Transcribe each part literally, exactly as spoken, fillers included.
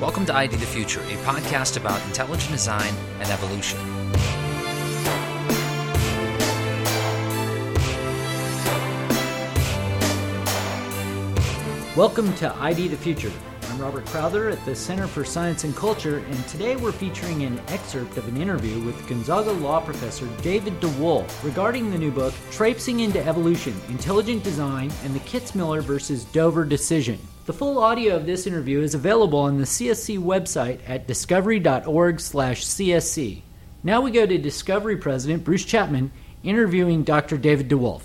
Welcome to I D the Future, a podcast about intelligent design and evolution. Welcome to I D the Future. I'm Robert Crowther at the Center for Science and Culture, and today we're featuring an excerpt of an interview with Gonzaga law professor David DeWolf regarding the new book, Traipsing into Evolution, Intelligent Design and the Kitzmiller versus Dover Decision. The full audio of this interview is available on the C S C website at discovery.org slash CSC. Now we go to Discovery President Bruce Chapman interviewing Doctor David DeWolf.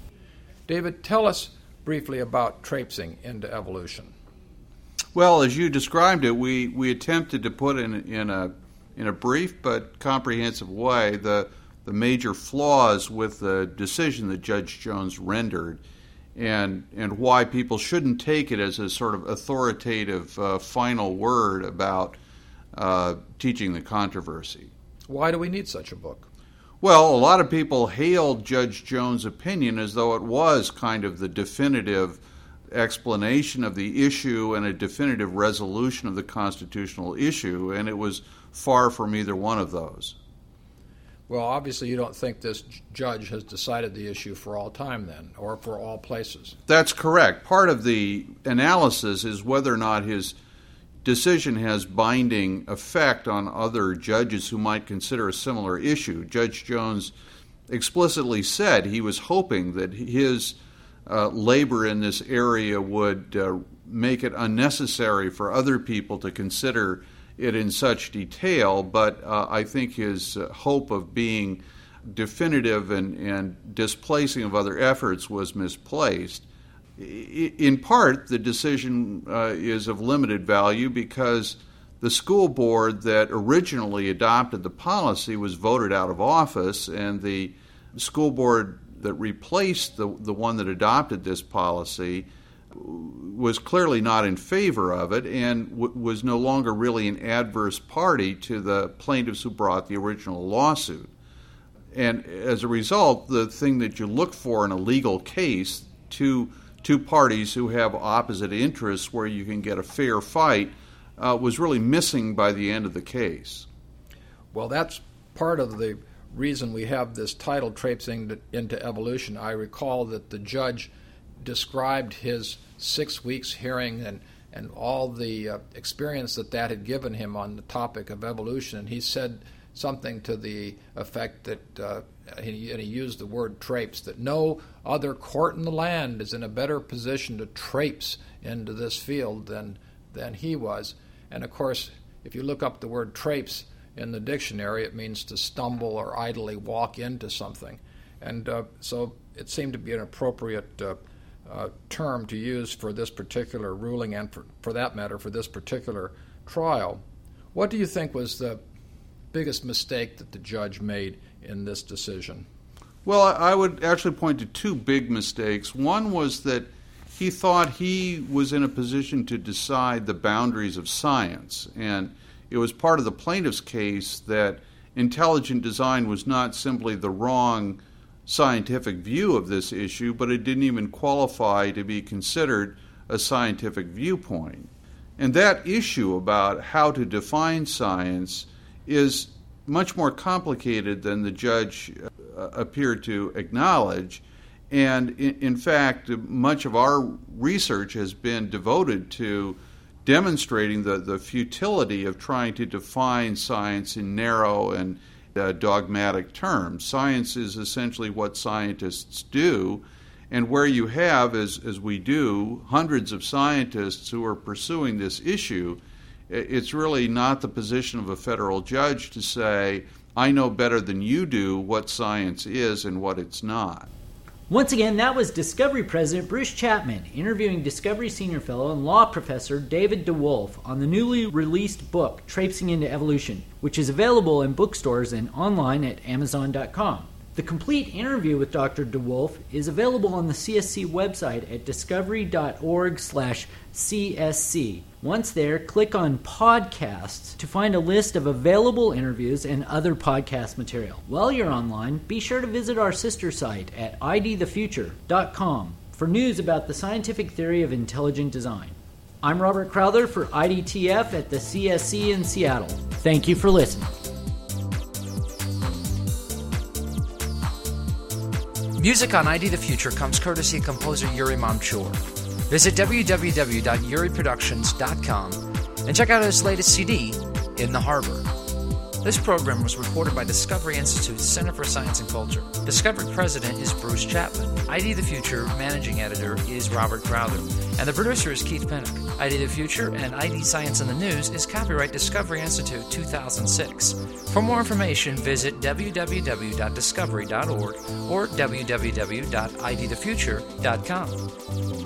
David, tell us briefly about traipsing into evolution. Well, as you described it, we, we attempted to put in in a in a brief but comprehensive way the the major flaws with the decision that Judge Jones rendered, and and why people shouldn't take it as a sort of authoritative uh, final word about uh, teaching the controversy. Why do we need such a book? Well, a lot of people hailed Judge Jones' opinion as though it was kind of the definitive explanation of the issue and a definitive resolution of the constitutional issue, and it was far from either one of those. Well, obviously you don't think this judge has decided the issue for all time then, or for all places. That's correct. Part of the analysis is whether or not his decision has binding effect on other judges who might consider a similar issue. Judge Jones explicitly said he was hoping that his uh, labor in this area would uh, make it unnecessary for other people to consider it in such detail, but uh, I think his uh, hope of being definitive and, and displacing of other efforts was misplaced. In part, the decision uh, is of limited value because the school board that originally adopted the policy was voted out of office, and the school board that replaced the, the one that adopted this policy was clearly not in favor of it and w- was no longer really an adverse party to the plaintiffs who brought the original lawsuit. And as a result, the thing that you look for in a legal case, two, two parties who have opposite interests where you can get a fair fight, uh, was really missing by the end of the case. Well, that's part of the reason we have this title, Traipsing into Evolution. I recall that the judge described his six weeks hearing and, and all the uh, experience that that had given him on the topic of evolution. And he said something to the effect that, uh, he, and he used the word traipse, that no other court in the land is in a better position to traipse into this field than, than he was. And of course, if you look up the word traipse in the dictionary, it means to stumble or idly walk into something. And uh, so it seemed to be an appropriate uh, uh, term to use for this particular ruling and, for, for that matter, for this particular trial. What do you think was the biggest mistake that the judge made in this decision? Well, I would actually point to two big mistakes. One was that he thought he was in a position to decide the boundaries of science, and it was part of the plaintiff's case that intelligent design was not simply the wrong scientific view of this issue, but it didn't even qualify to be considered a scientific viewpoint. And that issue about how to define science is much more complicated than the judge uh, appeared to acknowledge. And in, in fact, much of our research has been devoted to demonstrating the, the futility of trying to define science in narrow and uh, dogmatic terms. Science is essentially what scientists do, and where you have, as, as we do, hundreds of scientists who are pursuing this issue, it's really not the position of a federal judge to say, I know better than you do what science is and what it's not. Once again, that was Discovery President Bruce Chapman interviewing Discovery Senior Fellow and Law Professor David DeWolf on the newly released book, Traipsing into Evolution, which is available in bookstores and online at amazon dot com. The complete interview with Doctor DeWolf is available on the C S C website at discovery.org slash CSC. Once there, click on Podcasts to find a list of available interviews and other podcast material. While you're online, be sure to visit our sister site at I D the future dot com for news about the scientific theory of intelligent design. I'm Robert Crowther for I D T F at the C S C in Seattle. Thank you for listening. Music on I D the Future comes courtesy of composer Yuri Mamchur. Visit w w w dot yuri productions dot com and check out his latest C D, In the Harbor. This program was recorded by Discovery Institute's Center for Science and Culture. Discovery President is Bruce Chapman. I D the Future Managing Editor is Robert Crowther. And the producer is Keith Pinnock. I D the Future and I D Science in the News is copyright Discovery Institute two thousand six. For more information, visit w w w dot discovery dot org or w w w dot i d the future dot com.